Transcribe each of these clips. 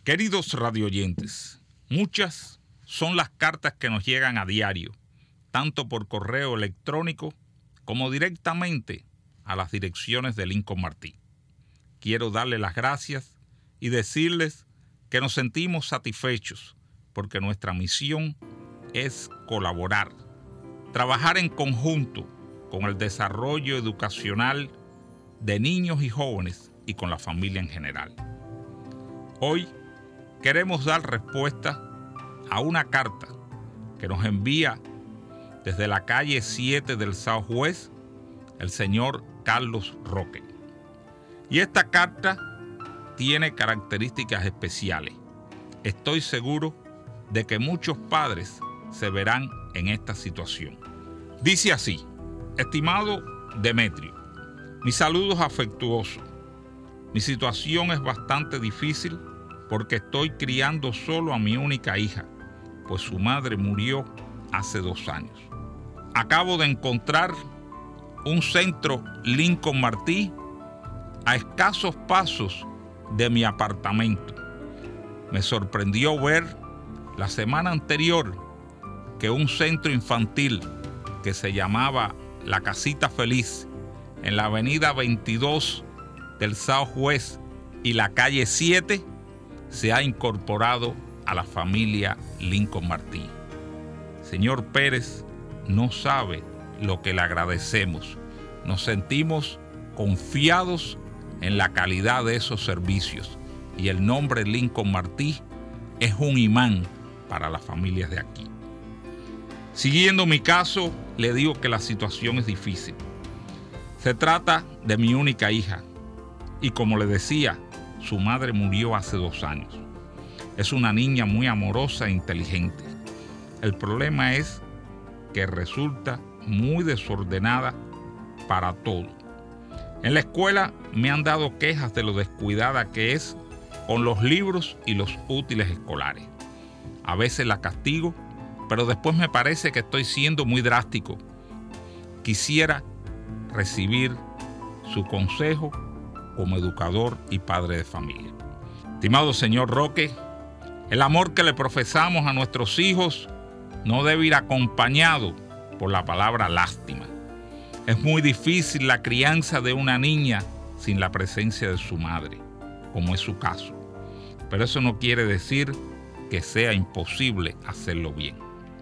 Queridos radioyentes, muchas son las cartas que nos llegan a diario, tanto por correo electrónico como directamente a las direcciones de Lincoln Martí. Quiero darles las gracias y decirles que nos sentimos satisfechos porque nuestra misión es colaborar, trabajar en conjunto con el desarrollo educacional de niños y jóvenes y con la familia en general. Hoy queremos dar respuesta a una carta que nos envía desde la calle 7 del Southwest el señor Carlos Roque. Y esta carta tiene características especiales. Estoy seguro de que muchos padres se verán en esta situación. Dice así: estimado Demetrio, mis saludos afectuosos. Mi situación es bastante difícil porque estoy criando solo a mi única hija, pues su madre murió hace 2 años. Acabo de encontrar un centro Lincoln Martí a escasos pasos de mi apartamento. Me sorprendió ver la semana anterior que un centro infantil que se llamaba La Casita Feliz en la avenida 22 del Southwest y la calle 7 se ha incorporado a la familia Lincoln Martí. Señor Pérez, no sabe lo que le agradecemos. Nos sentimos confiados en la calidad de esos servicios y el nombre Lincoln Martí es un imán para las familias de aquí. Siguiendo mi caso, le digo que la situación es difícil. Se trata de mi única hija y, como le decía, su madre murió hace 2 años. Es una niña muy amorosa e inteligente. El problema es que resulta muy desordenada para todo. En la escuela me han dado quejas de lo descuidada que es con los libros y los útiles escolares. A veces la castigo, pero después me parece que estoy siendo muy drástico. Quisiera recibir su consejo como educador y padre de familia. Estimado señor Roque, el amor que le profesamos a nuestros hijos no debe ir acompañado por la palabra lástima. Es muy difícil la crianza de una niña sin la presencia de su madre, como es su caso. Pero eso no quiere decir que sea imposible hacerlo bien.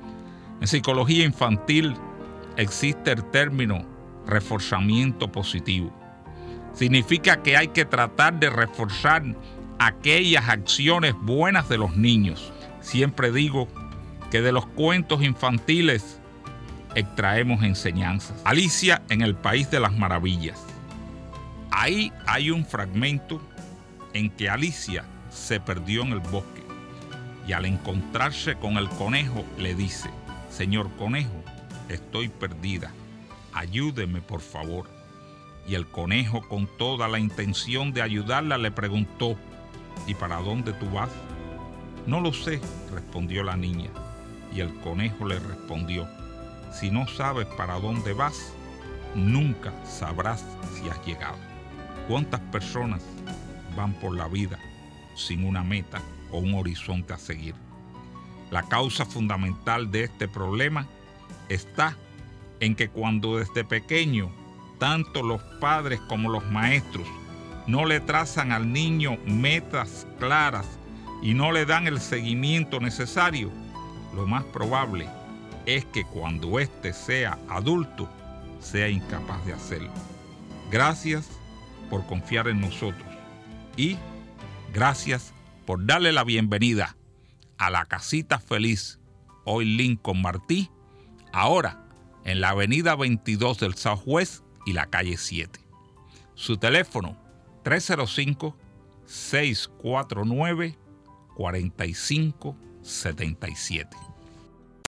En psicología infantil existe el término reforzamiento positivo. Significa que hay que tratar de reforzar aquellas acciones buenas de los niños. Siempre digo que de los cuentos infantiles extraemos enseñanzas. Alicia en el País de las Maravillas. Ahí hay un fragmento en que Alicia se perdió en el bosque y al encontrarse con el conejo le dice: señor conejo, estoy perdida, ayúdeme por favor. Y el conejo, con toda la intención de ayudarla, le preguntó: ¿y para dónde tú vas? No lo sé, respondió la niña. Y el conejo le respondió: si no sabes para dónde vas, nunca sabrás si has llegado. ¿Cuántas personas van por la vida sin una meta o un horizonte a seguir? La causa fundamental de este problema está en que cuando desde pequeño tanto los padres como los maestros no le trazan al niño metas claras y no le dan el seguimiento necesario, lo más probable es que cuando éste sea adulto, sea incapaz de hacerlo. Gracias por confiar en nosotros y gracias por darle la bienvenida a la Casita Feliz, hoy Lincoln Martí, ahora en la avenida 22 del Southwest y la calle 7. Su teléfono 305-649-4577.